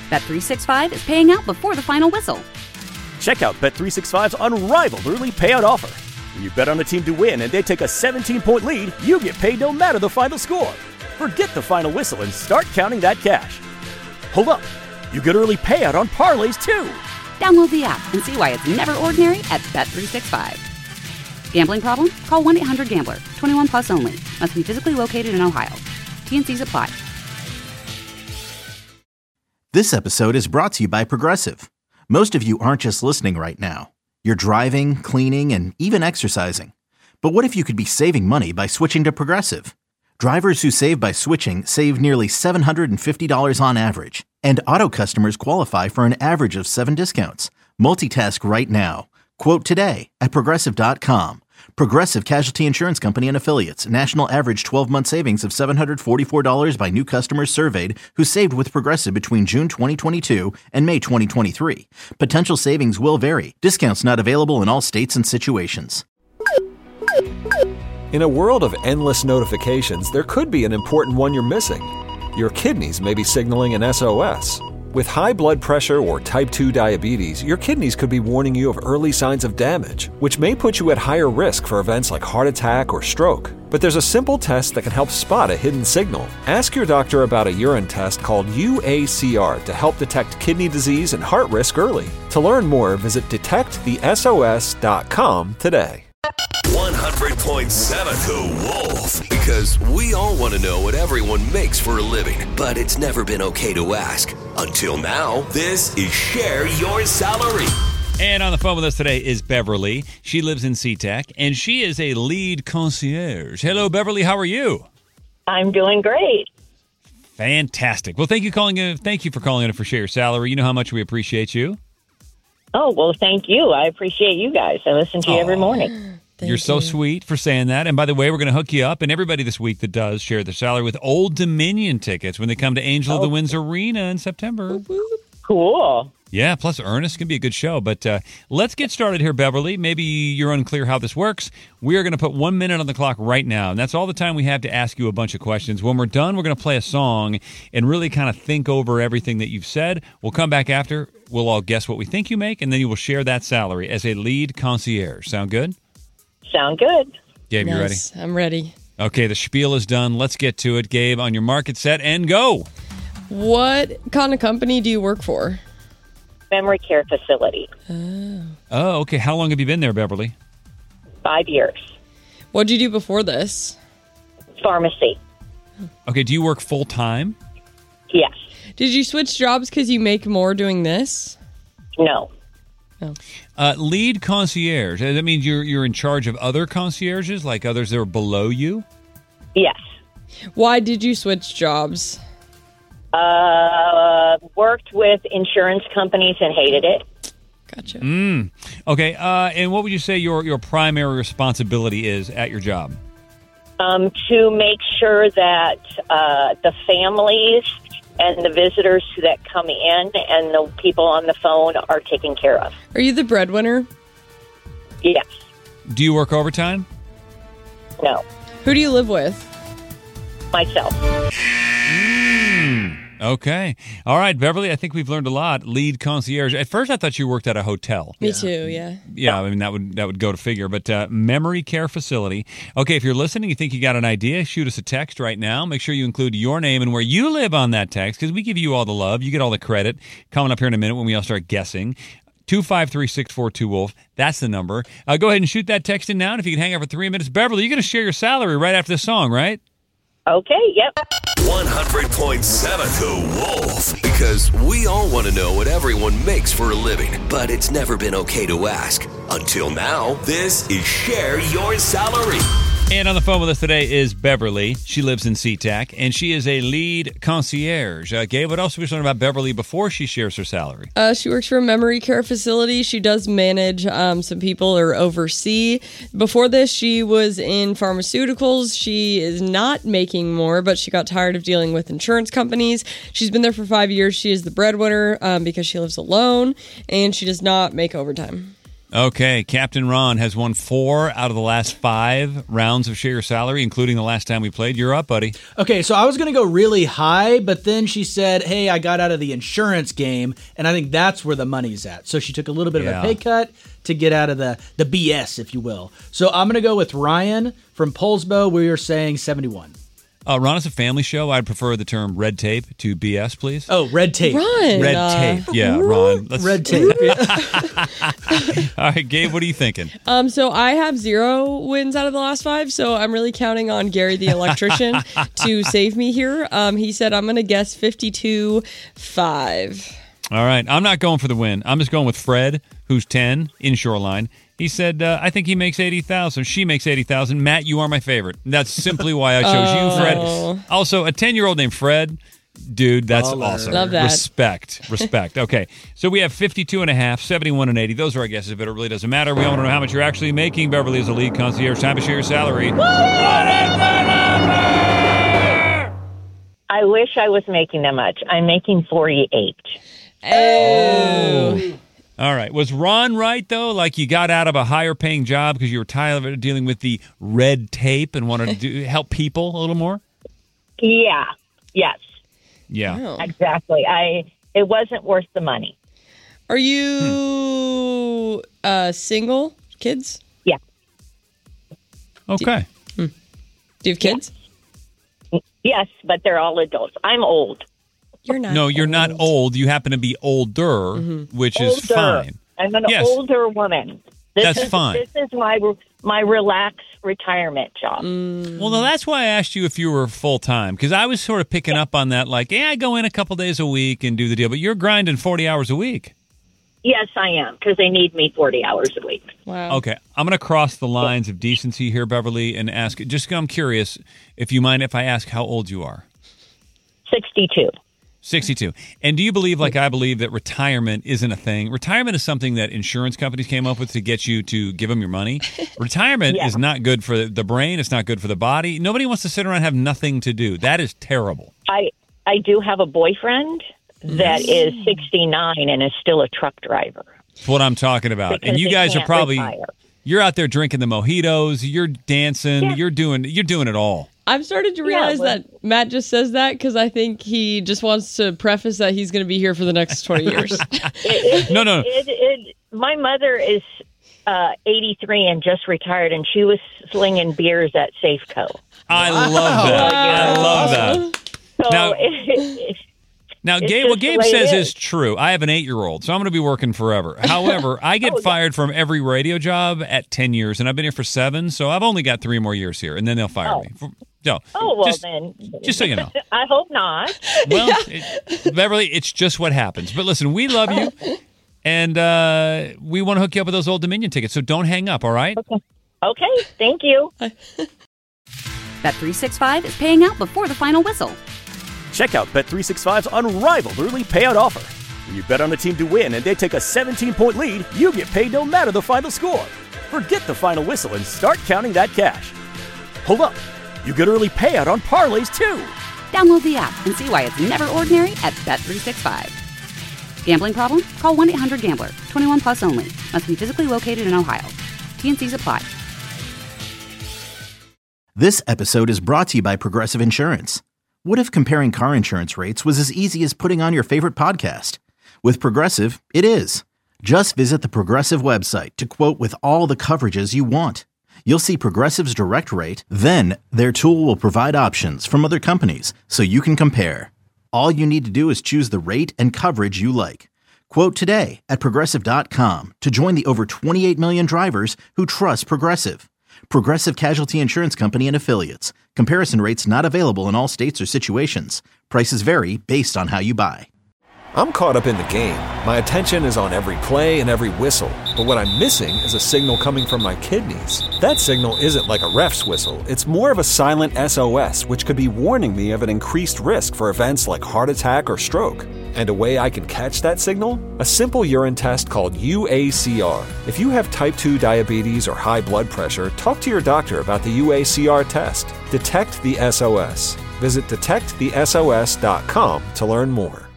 Bet365 is paying out before the final whistle. Check out Bet365's unrivaled early payout offer. When you bet on a team to win and they take a 17-point lead, you get paid no matter the final score. Forget the final whistle and start counting that cash. Hold up. You get early payout on parlays, too. Download the app and see why it's never ordinary at Bet365. Gambling problem? Call 1-800-GAMBLER. 21 plus only. Must be physically located in Ohio. T&Cs apply. This episode is brought to you by Progressive. Most of you aren't just listening right now. You're driving, cleaning, and even exercising. But what if you could be saving money by switching to Progressive? Drivers who save by switching save nearly $750 on average. And auto customers qualify for an average of 7 discounts. Multitask right now. Quote today at Progressive.com. Progressive Casualty Insurance Company and Affiliates. National average 12-month savings of $744 by new customers surveyed who saved with Progressive between June 2022 and May 2023. Potential savings will vary. Discounts not available in all states and situations. In a world of endless notifications, there could be an important one you're missing. Your kidneys may be signaling an SOS. With high blood pressure or type 2 diabetes, your kidneys could be warning you of early signs of damage, which may put you at higher risk for events like heart attack or stroke. But there's a simple test that can help spot a hidden signal. Ask your doctor about a urine test called UACR to help detect kidney disease and heart risk early. To learn more, visit detectthesos.com today. 100.7 The Wolf. Because we all want to know what everyone makes for a living, but it's never been okay to ask. Until now, this is Share Your Salary. And on the phone with us today is Beverly. She lives in SeaTac, and she is a lead concierge. Hello, Beverly. How are you? I'm doing great. Fantastic. Well, thank you for calling in for Share Your Salary. You know how much we appreciate you. Oh, well, thank you. I appreciate you guys. I listen to you every morning. You're so sweet for saying that. And by the way, we're going to hook you up, and everybody this week that does Share Their Salary, with Old Dominion tickets when they come to Angel of the Winds Arena in September. Cool. Yeah, plus Ernest can be a good show. But let's get started here, Beverly. Maybe you're unclear how this works. We are going to put 1 minute on the clock right now, and that's all the time we have to ask you a bunch of questions. When we're done, we're going to play a song and really kind of think over everything that you've said. We'll come back after. We'll all guess what we think you make, and then you will share that salary as a lead concierge. Sound good? Sound good. Gabe, you ready? I'm ready. Okay, the spiel is done. Let's get to it. Gabe, on your market, set, and go. What kind of company do you work for? Memory care facility. Oh, okay. How long have you been there, Beverly? 5 years. What did you do before this? Pharmacy. Okay, do you work full-time? Yes. Did you switch jobs because you make more doing this? No. Oh. Lead concierge. That means you're in charge of other concierges, like others that are below you? Yes. Why did you switch jobs? Worked with insurance companies and hated it. Gotcha. Okay, and what would you say your primary responsibility is at your job? To make sure that the families and the visitors that come in and the people on the phone are taken care of. Are you the breadwinner? Yes. Do you work overtime? No. Who do you live with? Myself. Okay. All right, Beverly, I think we've learned a lot. Lead concierge. At first, I thought you worked at a hotel. Me too, yeah. Yeah, I mean, that would go to figure. But memory care facility. Okay, if you're listening, you think you got an idea, shoot us a text right now. Make sure you include your name and where you live on that text, because we give you all the love. You get all the credit. Coming up here in a minute when we all start guessing. 253-642-WOLF. That's the number. Go ahead and shoot that text in now. And if you can hang out for 3 minutes. Beverly, you're going to share your salary right after this song, right? Okay, yep. 100.7 The Wolf. Because we all want to know what everyone makes for a living, but it's never been okay to ask. Until now, this is Share Your Salary. And on the phone with us today is Beverly. She lives in SeaTac, and she is a lead concierge. Gabe, what else have we learned about Beverly before she shares her salary? She works for a memory care facility. She does manage some people or oversee. Before this, she was in pharmaceuticals. She is not making more, but she got tired of dealing with insurance companies. She's been there for 5 years. She is the breadwinner because she lives alone, and she does not make overtime. Okay, Captain Ron has won 4 out of the last 5 rounds of Share Your Salary, including the last time we played. You're up, buddy. Okay, so I was going to go really high, but then she said, hey, I got out of the insurance game, and I think that's where the money's at. So she took a little bit of a pay cut to get out of the BS, if you will. So I'm going to go with Ryan from Poulsbo. We are saying 71. Ron, is a family show. I'd prefer the term red tape to BS, please. Oh, red tape. Ron. Red tape. Yeah, Ron. Red tape. All right, Gabe, what are you thinking? So I have 0 wins out of the last 5, so I'm really counting on Gary the electrician to save me here. He said I'm going to guess 52.5. All right, I'm not going for the win. I'm just going with Fred, who's 10 in Shoreline. He said, I think he makes 80,000. She makes 80,000. Matt, you are my favorite. That's simply why I chose you, Fred. Also, a 10-year-old named Fred. Dude, that's awesome. Love that. Respect. Okay, so we have 52.5, 71, and 80. Those are our guesses, but it really doesn't matter. We all want to know how much you're actually making. Beverly is the lead concierge. Time to share your salary. What is the number? I wish I was making that much. I'm making 48. Oh. All right. Was Ron right, though? Like you got out of a higher-paying job because you were tired of dealing with the red tape and wanted to help people a little more? Yeah. Yes. Yeah. Oh. Exactly. It wasn't worth the money. Are you single? Kids? Yeah. Okay. Do you have kids? Yes, but they're all adults. I'm old. You're not. No, you're not old. You happen to be older, which is fine. I'm an older woman. That's fine. This is my relaxed retirement job. Well, no, that's why I asked you if you were full-time, because I was sort of picking up on that, like, I go in a couple days a week and do the deal, but you're grinding 40 hours a week. Yes, I am, because they need me 40 hours a week. Wow. Okay, I'm going to cross the lines of decency here, Beverly, and ask, just I'm curious, if you mind if I ask how old you are? 62. 62. And do you believe, like I believe, that retirement isn't a thing? Retirement is something that insurance companies came up with to get you to give them your money. Retirement is not good for the brain. It's not good for the body. Nobody wants to sit around and have nothing to do. That is terrible. I do have a boyfriend that is 69 and is still a truck driver. That's what I'm talking about. Because and you they guys are can't probably, retire. you're out there drinking the mojitos, you're dancing, you're doing it all. I've started to realize that Matt just says that because I think he just wants to preface that he's going to be here for the next 20 years. No. My mother is 83 and just retired, and she was slinging beers at Safeco. I love that. I love that. So Now, Gabe, what Gabe says is true. I have an 8-year-old, so I'm going to be working forever. However, I get fired from every radio job at 10 years, and I've been here for 7, so I've only got 3 more years here, and then they'll fire me. So, then. Just so you know. I hope not. Well, Beverly, it's just what happens. But listen, we love you, and we want to hook you up with those Old Dominion tickets, so don't hang up, all right? Okay, thank you. Bet365 is paying out before the final whistle. Check out Bet365's unrivaled early payout offer. When you bet on a team to win and they take a 17-point lead, you get paid no matter the final score. Forget the final whistle and start counting that cash. Hold up. You get early payout on parlays, too. Download the app and see why it's never ordinary at Bet365. Gambling problem? Call 1-800-GAMBLER. 21 plus only. Must be physically located in Ohio. T&Cs apply. This episode is brought to you by Progressive Insurance. What if comparing car insurance rates was as easy as putting on your favorite podcast? With Progressive, it is. Just visit the Progressive website to quote with all the coverages you want. You'll see Progressive's direct rate, then their tool will provide options from other companies so you can compare. All you need to do is choose the rate and coverage you like. Quote today at Progressive.com to join the over 28 million drivers who trust Progressive. Progressive Casualty Insurance Company and Affiliates. Comparison rates not available in all states or situations. Prices vary based on how you buy. I'm caught up in the game. My attention is on every play and every whistle. But what I'm missing is a signal coming from my kidneys. That signal isn't like a ref's whistle. It's more of a silent SOS, which could be warning me of an increased risk for events like heart attack or stroke. And a way I can catch that signal? A simple urine test called UACR. If you have type 2 diabetes or high blood pressure, talk to your doctor about the UACR test. Detect the SOS. Visit detectthesos.com to learn more.